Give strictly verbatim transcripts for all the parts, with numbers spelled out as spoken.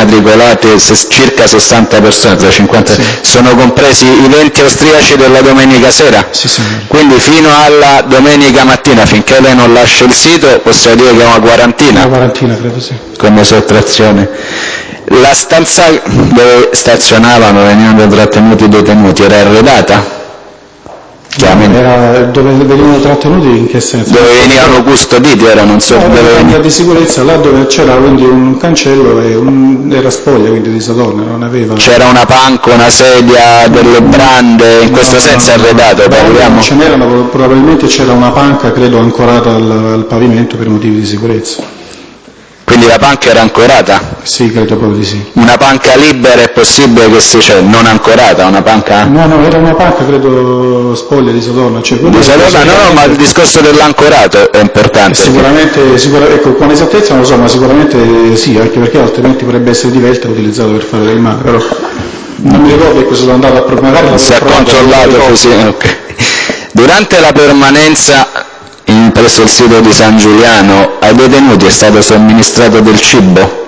immatricolate circa sessanta persone, tra cinquanta, sì. Sono compresi i venti austriaci della domenica sera? Sì, signore. Quindi fino alla domenica mattina, finché lei non lascia il sito, possiamo dire che è una quarantina? Una quarantina, credo, sì. Come sottrazione. La stanza dove stazionavano, venivano trattenuti i detenuti, era arredata? Chiaramente. Era dove venivano trattenuti, in che senso? Dove venivano custoditi, era non so no, dove era venivano. di sicurezza, là dove c'era quindi un cancello e un, era spoglia, quindi di Sadorna, non aveva... C'era una panca, una sedia, delle brande, in no, questo no, senso no, arredato, no, parliamo? Non ce n'erano, probabilmente c'era una panca, credo, ancorata al, al pavimento per motivi di sicurezza. Quindi la panca era ancorata? Sì, credo proprio di sì. Una panca libera è possibile che sia, cioè non ancorata, una panca? No, no, era una panca, credo, spoglia di Sadorna. Cioè, di Sadorna, no, no, ma il discorso dell'ancorato è importante. Sicuramente, sicura, ecco, con esattezza non lo so, ma sicuramente sì, anche perché altrimenti potrebbe essere diverso e utilizzato per fare del male, però non mi ricordo che sono andato a provare. Si è controllato così, ok. Durante la permanenza in, presso il sito di San Giuliano, ai detenuti è stato somministrato del cibo?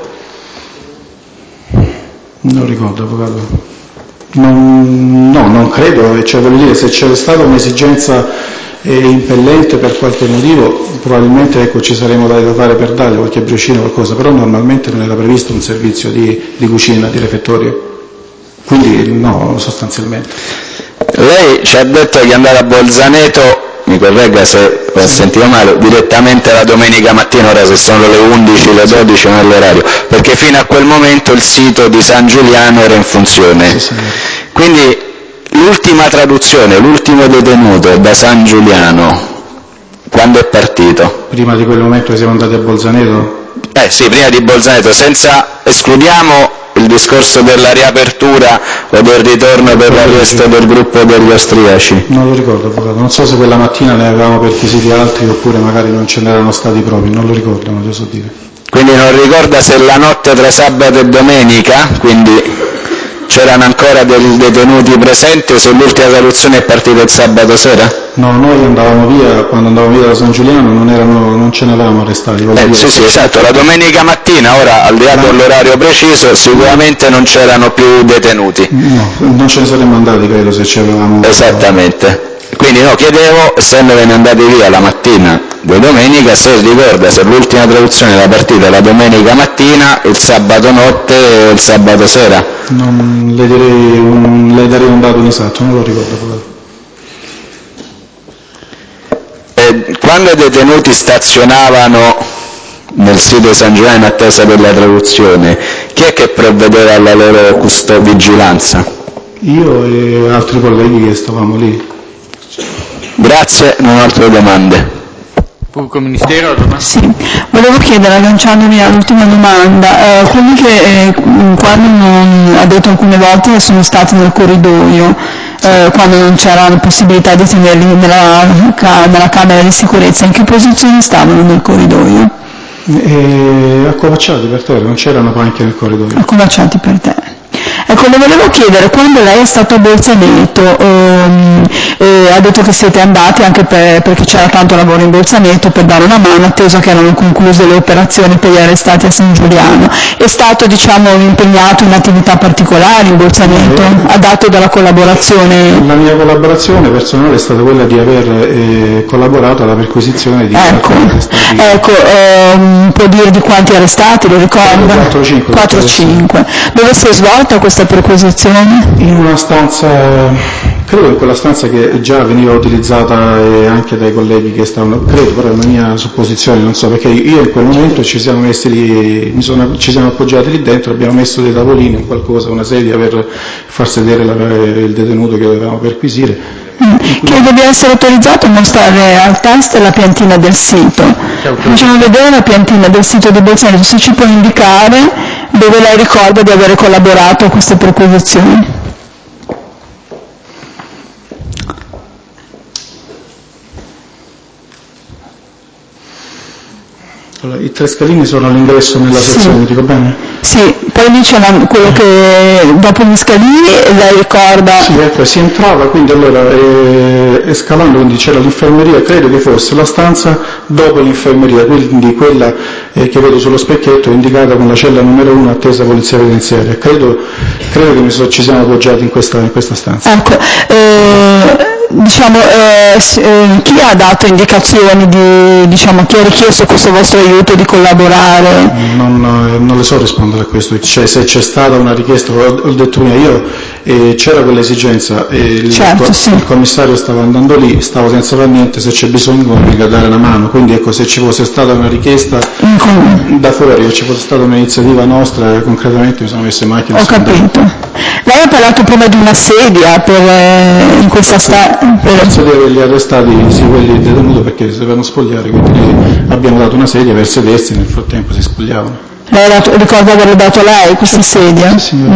Non ricordo, avvocato. Non, no, non credo, cioè voglio dire, se c'è stata un'esigenza eh, impellente per qualche motivo, probabilmente ecco, ci saremmo dati da fare per dargli qualche briochino o qualcosa, però normalmente non era previsto un servizio di, di cucina, di refettorio, quindi no, sostanzialmente. Lei ci ha detto che andare a Bolzaneto, mi corregga se ho sì. sentito male, direttamente la domenica mattina, ora se sono le undici, le dodici non è l'orario, perché fino a quel momento il sito di San Giuliano era in funzione. Sì, sì. Quindi l'ultima traduzione, l'ultimo detenuto da San Giuliano, quando è partito? Prima di quel momento che siamo andati a Bolzaneto? Eh sì, prima di Bolzaneto, senza escludiamo il discorso della riapertura o del ritorno per l'arresto del gruppo degli austriaci. Non lo ricordo, avvocato. Non so se quella mattina ne avevamo perquisiti altri oppure magari non ce n'erano stati proprio, non lo ricordo, non lo so dire. Quindi non ricorda se la notte tra sabato e domenica, quindi c'erano ancora dei detenuti presenti o se l'ultima traduzione è partita il sabato sera? No, noi andavamo via, quando andavamo via da San Giuliano non, erano, non ce ne avevamo arrestati. Eh, sì, sì, esatto, la domenica mattina, ora al di là dell'orario preciso, sicuramente non c'erano più detenuti. No, non ce ne saremmo andati, credo, se ci avevamo... Esattamente. Quindi no, chiedevo, essendovene andati via la mattina di domenica, se ricorda se l'ultima traduzione era partita la domenica mattina, il sabato notte e il sabato sera. Non le direi un, le darei un dato inesatto, non lo ricordo. E quando i detenuti stazionavano nel sito di San Giuliano in attesa della traduzione, chi è che provvedeva alla loro custo- vigilanza? Io e altri colleghi che stavamo lì. Grazie, non ho altre domande. Pubblico Ministero, domanda? Sì, volevo chiedere, agganciandomi all'ultima domanda, eh, quelli che eh, quando non, ha detto alcune volte sono stati nel corridoio, eh, quando non c'era la possibilità di tenerli nella, nella camera di sicurezza, in che posizione stavano nel corridoio? E accovacciati per terra, non c'erano panche nel corridoio. Accovacciati per terra. Ecco, le volevo chiedere, quando lei è stato a Bolzaneto, ehm, eh, ha detto che siete andati anche per, perché c'era tanto lavoro in Bolzaneto per dare una mano, atteso che erano concluse le operazioni per gli arrestati a San Giuliano. È stato, diciamo, impegnato in attività particolari in Bolzaneto? Ha dato della collaborazione? La mia collaborazione personale è stata quella di aver eh, collaborato alla perquisizione di ecco, arrestati. Ecco, ehm, può dire di quanti arrestati, lo ricorda? quattro cinque. Dove si è svolta questa perquisizione? In una stanza, credo in quella stanza che già veniva utilizzata anche dai colleghi che stavano, credo, però è una mia supposizione, non so, perché io in quel momento ci siamo messi lì, mi sono, ci siamo appoggiati lì dentro, abbiamo messo dei tavolini, qualcosa, una sedia per far sedere la, il detenuto che dovevamo perquisire. Mm. Credo di essere autorizzato a mostrare al test la piantina del sito. Facciamo vedere la piantina del sito di Bolzaneto, se ci può indicare dove lei ricorda di avere collaborato a queste perquisizioni. Allora, i tre scalini sono all'ingresso nella sì. sezione, dico bene? Sì, poi lì c'è la, quello che dopo gli scalini lei ricorda... Sì, ecco, si entrava, quindi allora, eh, e scalando, quindi c'era l'infermeria, credo che fosse la stanza dopo l'infermeria, quindi quella eh, che vedo sullo specchietto indicata con la cella numero uno attesa polizia penitenziaria. Credo, credo che mi so, ci siamo appoggiati in questa, in questa stanza. Ecco, eh, diciamo, eh, eh, chi ha dato indicazioni di, diciamo, chi ha richiesto questo vostro aiuto di collaborare? Non, non le so rispondere a questo, cioè, se c'è stata una richiesta, ho, ho detto prima, io eh, c'era quell'esigenza, eh, il, certo, il, sì. il commissario stava andando lì, stavo senza fare niente, se c'è bisogno mi dare una mano, quindi ecco, se ci fosse stata una richiesta mm-hmm. da fuori o ci fosse stata un'iniziativa nostra, concretamente mi sono messo in macchina. Ho capito. Lei ha parlato prima di una sedia per, eh, in questa stanza. Penso di averli arrestati, sì, quelli detenuti perché si dovevano spogliare, quindi abbiamo dato una sedia per sedersi, nel frattempo si spogliavano. Lei dato, ricorda averlo dato a lei questa sì, sedia? Sì, signora. Mm.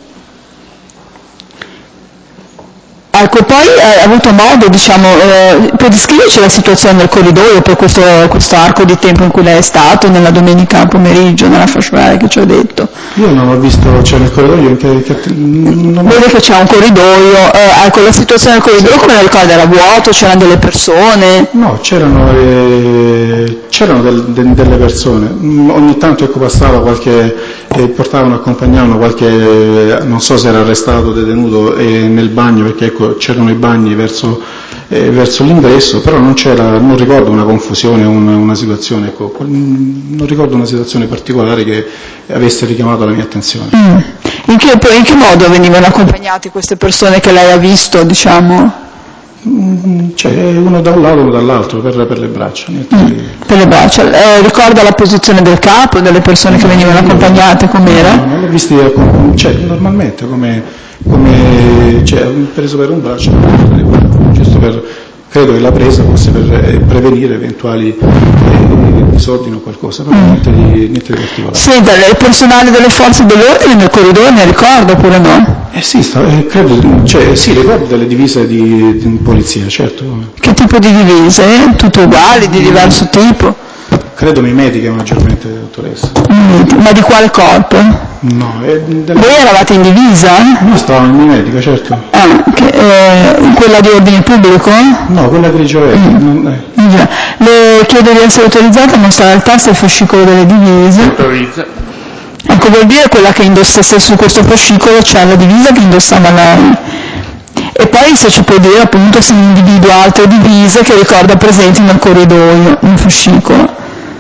Ecco, poi hai avuto modo, diciamo, eh, per descriverci la situazione del corridoio per questo, questo arco di tempo in cui lei è stato, nella domenica pomeriggio, nella fascia oraria che ci ho detto? Io non ho visto, c'è cioè nel corridoio, che, che, non Vede che c'è un corridoio, eh, ecco, la situazione del corridoio come la ricorda? Era vuoto, c'erano delle persone? No, c'erano, eh, c'erano del, de, delle persone, ogni tanto ecco passava qualche, eh, portavano, accompagnavano qualche, eh, non so se era arrestato, detenuto eh, nel bagno, perché ecco c'erano i bagni verso, eh, verso l'ingresso, però non c'era, non ricordo una confusione, una, una situazione, ecco, non ricordo una situazione particolare che avesse richiamato la mia attenzione. Mm. In, che, in che modo venivano accompagnate queste persone che lei ha visto, diciamo? Mm, cioè uno da un lato e uno dall'altro, per, per le braccia. Mm. Per le braccia. Eh, ricorda la posizione del capo, delle persone no, che venivano accompagnate, com'era? No, non l'ho visti, cioè, normalmente come, come cioè, preso per un braccio, giusto per, credo che la presa fosse per eh, prevenire eventuali eh, disordini o qualcosa, però mm. niente, di, niente di particolare. Senta, il personale delle forze dell'ordine nel corridoio ne ricorda oppure no? Eh sì, sta, eh, credo, cioè, sì, ricordo delle divise di, di polizia, certo. Che tipo di divise? Tutte uguali, di diverso tipo? Credo mimetiche maggiormente, dottoressa. Mm, ma di quale corpo? No, è della... Voi eravate in divisa? No, stavamo in mimetica, certo. Ah, che, eh, quella di ordine pubblico? No, quella grigio-verde. Mm. Non è... Le chiedo di essere autorizzata a mostrare il tasto e il fascicolo delle divise. Autorizza. Ecco, vuol dire quella che indossa su questo fascicolo c'è la divisa che indossava lei. E poi se ci può dire appunto se individua altre divise che ricorda presenti nel corridoio, nel fascicolo.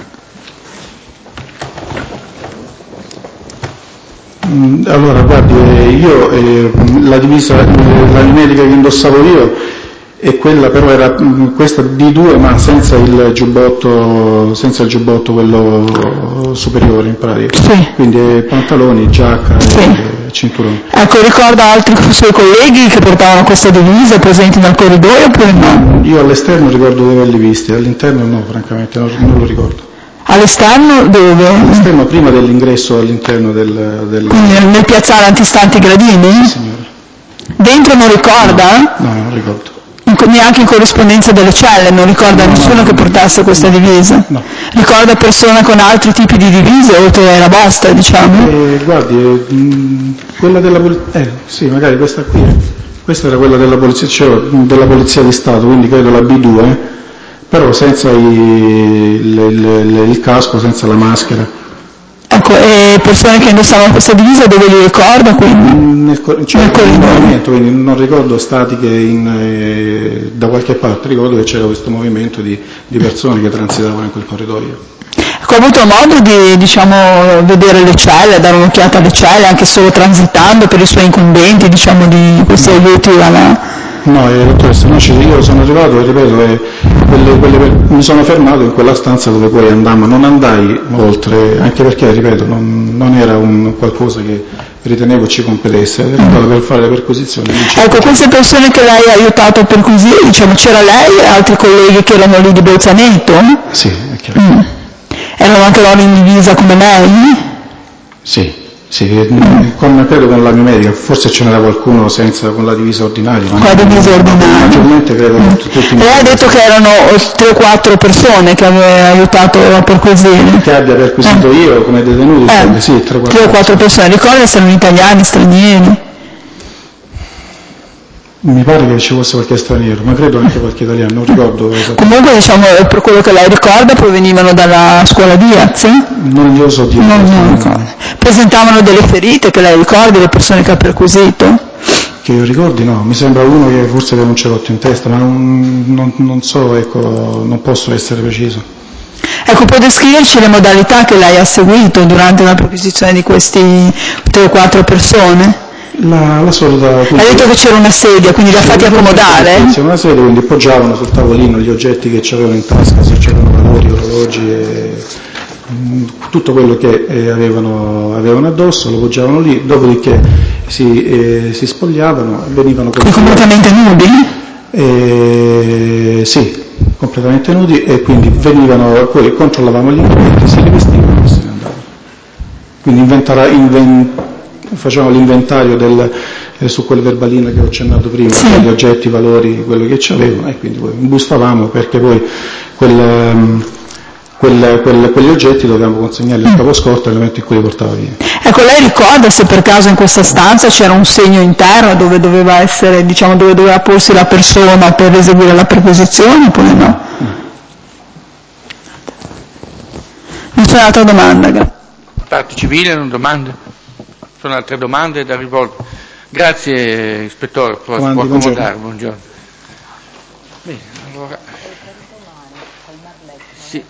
Allora, guardi, io eh, la divisa, la mimetica che indossavo io e quella però era questa di due ma senza il giubbotto, senza il giubbotto quello superiore in pratica. Sì. Quindi pantaloni, giacca sì. e cinturone. Ecco, ricorda altri suoi colleghi che portavano questa divisa presenti nel corridoio oppure no? Io all'esterno ricordo di averli visti, all'interno no, francamente non, non lo ricordo. All'esterno dove? All'esterno prima dell'ingresso all'interno del... del... Quindi nel piazzale antistanti Gradini? Sì, signora. Dentro non ricorda? No, no, non ricordo. In, neanche in corrispondenza delle celle, non ricorda no, nessuno no, che portasse questa no, divisa? No. Ricorda persone con altri tipi di divise oltre alla vostra, diciamo? Eh, guardi, mh, quella della polizia... Eh, sì, magari questa qui. Questa era quella della polizia, cioè, della polizia di Stato, quindi credo la B due, però senza i, il, il, il casco, senza la maschera. Ecco, e persone che indossavano questa divisa dove li ricorda quindi? Nel, cioè, nel corridoio. Quindi non ricordo statiche in, eh, da qualche parte, ricordo che c'era questo movimento di, di persone che transitavano in quel corridoio. Ecco, ho avuto modo di, diciamo, vedere le celle, dare un'occhiata alle celle, anche solo transitando per i suoi incombenti, diciamo, di questi aiuti alla... No, eh, dottoressa, no, io sono arrivato e ripeto, eh, quelle, quelle, mi sono fermato in quella stanza dove poi andammo, non andai oltre, anche perché, ripeto, non, non era un qualcosa che ritenevo ci competesse, ero andato per fare le perquisizioni. Ecco, queste persone che lei ha aiutato a perquisire, diciamo, c'era lei e altri colleghi che erano lì di Bolzaneto? Sì, è chiaro. Mm. Erano anche loro in divisa come lei? Sì. Sì, con, credo con la mimetica, forse ce n'era qualcuno senza, con la divisa ordinaria. Con la divisa ordinaria. Maggiormente credo mm. tutti. Lei ha detto che erano tre o quattro persone che aveva aiutato a perquisire. Che abbia perquisito eh. io come detenuto? Eh. Sì, tre o quattro persone. Ricorda se erano italiani, stranieri? Mi pare che ci fosse qualche straniero, ma credo anche qualche italiano, non ricordo esattamente. Comunque, diciamo, per quello che lei ricorda, provenivano dalla scuola Diaz? Non gli oso dire. Non, non ricordo. Presentavano delle ferite che lei ricordi, le persone che ha perquisito? Che io ricordi no, mi sembra uno che forse aveva un cerotto in testa, ma non, non, non so, ecco, non posso essere preciso. Ecco, può descriverci le modalità che lei ha seguito durante la perquisizione di questi tre o quattro persone? La, la solita... Ha detto che c'era una sedia, quindi li ha fatti accomodare? C'era una sedia, quindi poggiavano sul tavolino gli oggetti che avevano in tasca, se c'erano valori, orologi, e, mh, tutto quello che eh, avevano, avevano addosso, lo poggiavano lì, dopodiché si, eh, si spogliavano e venivano... E completamente nudi? Eh, sì, completamente nudi, e quindi venivano, poi controllavamo gli ingredienti, si rivestivano e se ne andavano. Quindi inventara, invent, facevamo l'inventario del, eh, su quel verbalino che ho accennato prima, sì. Gli oggetti, i valori, quello che c'avevano, e quindi poi bustavamo, perché poi quel, quel, quel, quegli oggetti dovevamo consegnarli al capo scorta nel momento in cui li portava via. Ecco, lei ricorda se per caso in questa stanza c'era un segno interno dove doveva essere, diciamo, dove doveva porsi la persona per eseguire la perquisizione, oppure no? Mm. Non c'è un'altra domanda? Parte civile, non domande? Sono altre domande da rivolgere. Grazie, ispettore, può, può accomodare, buongiorno. buongiorno. Bene, allora... Sì.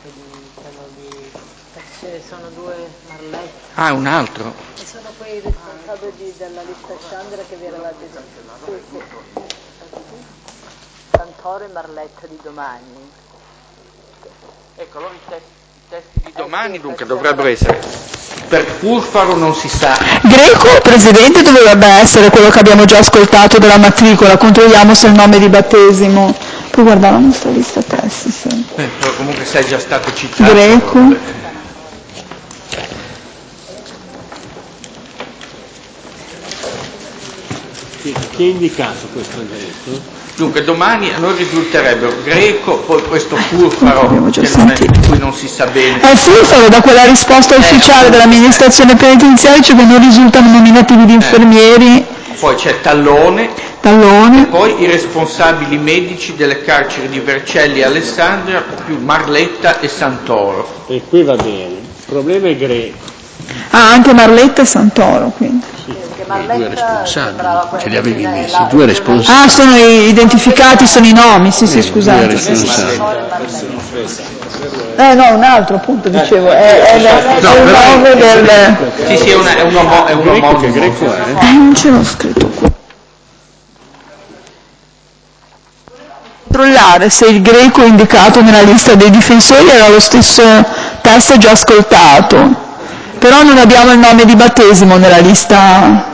Ce sono due Marletti. Ah, un altro. E sono quei responsabili della lista Chandra che vi eravate detto. Santoro e Marletta di domani. Ecco, allora i testi, i testi di domani dunque dovrebbero essere per Furfaro non si sa. Greco, presidente, dovrebbe essere quello che abbiamo già ascoltato della matricola, controlliamo se il nome di battesimo. Puoi guardare la nostra lista testi, sì. Eh, però comunque sei già stato citato. Greco. Chi, chi ha indicato questo Greco? Dunque domani a noi risulterebbero Greco, poi questo Furfaro che non è, di cui non si sa bene. È Furfaro, da quella risposta ufficiale eh, dell'amministrazione penitenziaria, cioè che non risultano nominativi di infermieri. Eh. Poi c'è Tallone, Tallone, e poi i responsabili medici delle carceri di Vercelli e Alessandria, più Marletta e Santoro. E qui va bene, il problema è Greco. Ah, anche Marletta e Santoro, quindi. I due responsabili, ce li avevi messi, due responsabili. Ah, sono identificati, sono i nomi, sì, sì, scusate. Due responsabili. Eh no, un altro appunto, dicevo, è, è, è, no, è il nome del... Sì, sì, è, una, è un uomo, è un uomo che greco è. Eh, non ce l'ho scritto qui. Controllare se il greco indicato nella lista dei difensori era lo stesso testo già ascoltato, però non abbiamo il nome di battesimo nella lista.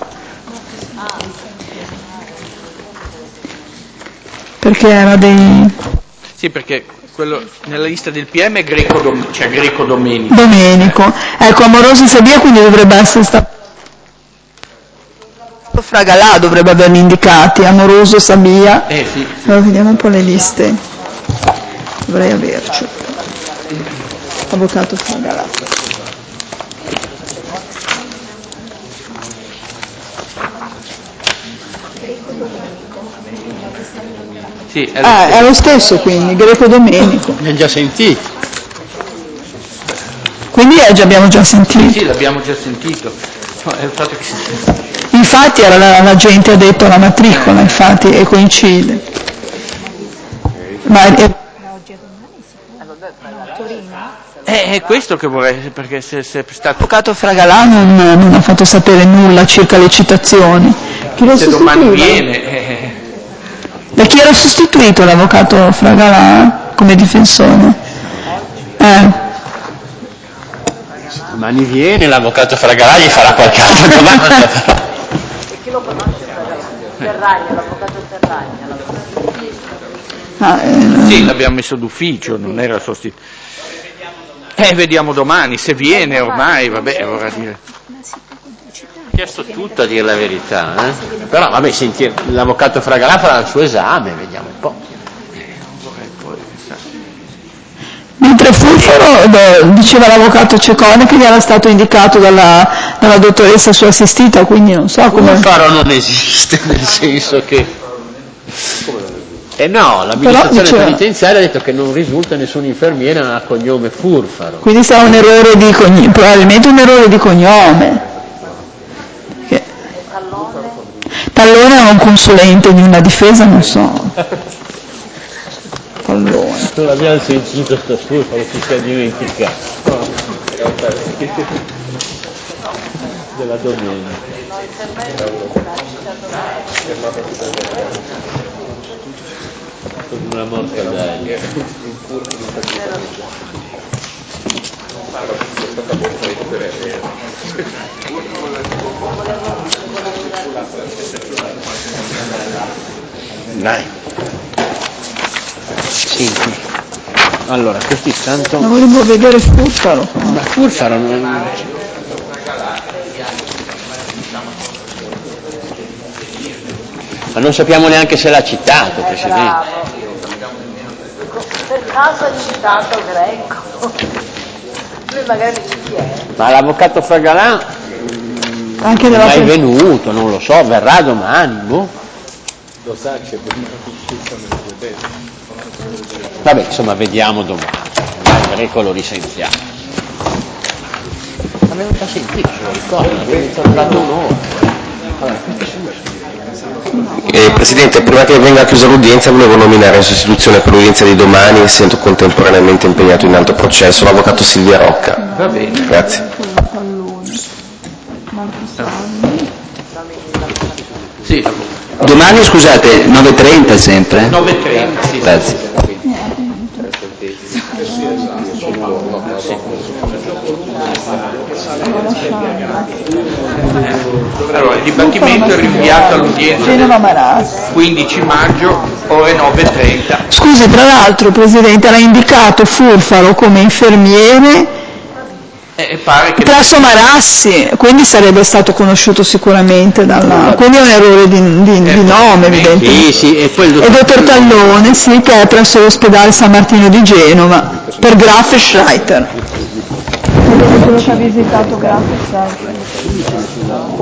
Perché era dei... Sì, perché quello nella lista del P M è Greco, Dom... cioè Greco Domenico. Domenico. Ecco, Amoroso Sabia quindi dovrebbe essere stato... Fragalà dovrebbe averli indicati, Amoroso Sabia. Eh sì. sì. Allora, vediamo un po' le liste. Dovrei averci. Avvocato Fragalà. Sì, è lo, ah, è lo stesso quindi, Greco Domenico. Li abbiamo già sentiti. Quindi eh, già abbiamo già sentito. Sì, sì, l'abbiamo già sentito. No, è il fatto che si... Infatti era la, la gente ha detto la matricola, infatti, e coincide. Ma è... Eh, è questo che vorrei, perché se, se è stato... L'avvocato Fragalà non, non ha fatto sapere nulla circa le citazioni. Chi lo se domani viene... Eh... Da chi era sostituito l'avvocato Fragalà come difensore? Eh. Domani viene l'avvocato Fragalà, gli farà qualche altra domanda. E chi lo conosce Fragalà? Ferragna, l'avvocato Ferragna. Ah, eh, sì, l'abbiamo messo d'ufficio, non era sostituito. Eh, vediamo domani, se viene ormai, vabbè, vorrà dire. Ha chiesto tutto a dire la verità, eh? Però vabbè, senti, l'avvocato Fragalà farà il suo esame, vediamo un po'. Mentre Furfaro, diceva l'avvocato Ceccone che gli era stato indicato dalla, dalla dottoressa sua assistita, quindi non so come... Furfaro non esiste, nel senso che... Eh no, l'amministrazione diceva... penitenziaria ha detto che non risulta nessun infermiere a cognome Furfaro. Quindi sarà un errore di cognome, probabilmente un errore di cognome. Che... Tallone è un consulente di una difesa, non so. Tallone. Non abbiamo sentito sto Furfaro, ci si è dimenticato. Della domenica. Con una mortadella. Dai. Senti. Allora, questi tanto... Ma volevo vedere Furfaro. Ma Furfaro non... Ma non sappiamo neanche se l'ha citato, Presidente. Per caso ha citato Greco. Lui magari chi è? Ma l'avvocato Fragalà Anche non è mai pre- venuto, non lo so, verrà domani, boh. Lo sa c'è benissimo. Vabbè, insomma, vediamo domani. Il Greco lo risentiamo. Ma venuto a sentire, se lo ricordo, abbiamo parlato un'ora. Eh, Presidente, prima che venga chiusa l'udienza volevo nominare in sostituzione per l'udienza di domani, essendo contemporaneamente impegnato in altro processo, l'avvocato Silvia Rocca. Va bene. Grazie. Sì, Domani, scusate, nove e trenta sempre? nove e trenta, sì. Grazie. Allora, il dibattimento è rinviato all'udienza del quindici maggio, ore nove e trenta. Scusi, tra l'altro, Presidente, era indicato Furfaro come infermiere E pare che... presso Marassi, quindi sarebbe stato conosciuto sicuramente dalla... quindi è un errore di, di, di nome, evidentemente. Sì, sì, e poi il E dottor Tallone, sì, che è presso l'ospedale San Martino di Genova, per Graf e Schreiter. Quello che ha visitato Graf e Schreiter.